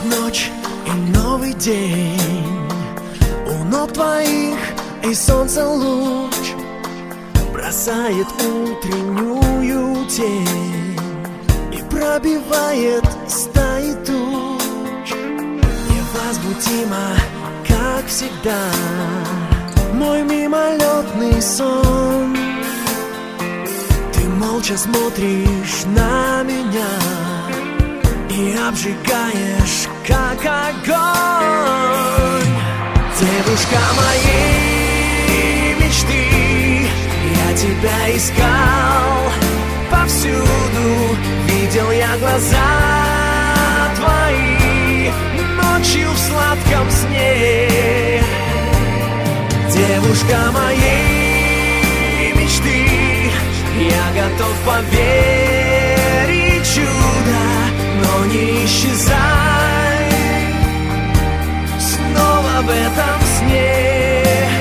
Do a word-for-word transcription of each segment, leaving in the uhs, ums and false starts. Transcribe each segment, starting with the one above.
ночь и новый день, у ног твоих и солнца луч бросает утреннюю тень и пробивает стаи туч. Невозмутимо, как всегда, мой мимолетный сон. Ты молча смотришь на меня и обжигаешь, как огонь. Девушка моей мечты, я тебя искал повсюду, видел я глаза твои ночью в сладком сне. Девушка моей мечты, я готов поверить в чудо, но не исчезай снова в этом сне.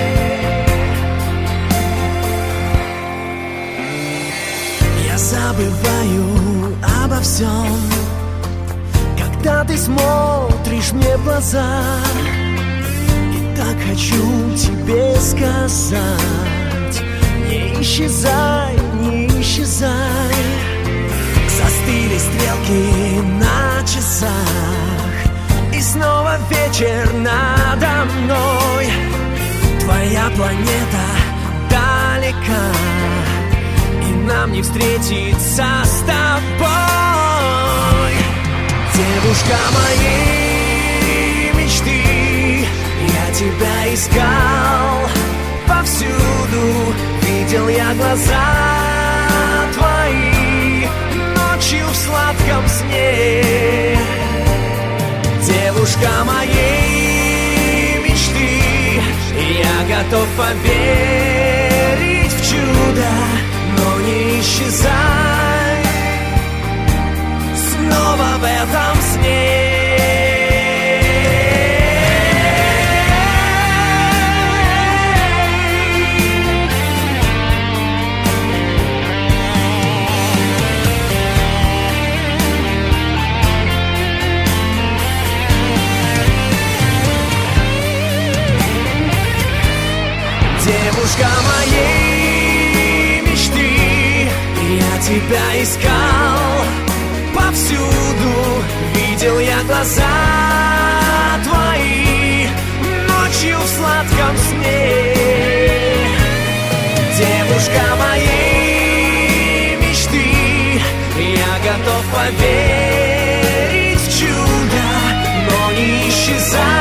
Я забываю обо всем, когда ты смотришь мне в глаза, и так хочу тебе сказать: не исчезай, не исчезай. Застыли стрелки на часах, и снова вечер надо мной. Твоя планета далека, и нам не встретиться с тобой. Девушка моей мечты, я тебя искал повсюду, видел я глаза твои ночью в сладком сне. Девушка моей мечты, я готов поверить в чудо, но не исчезай снова в этом сне. Девушка моей мечты, я тебя искал повсюду, видел я глаза твои ночью в сладком сне. Девушка моей мечты, я готов поверить в чудо, но не исчезай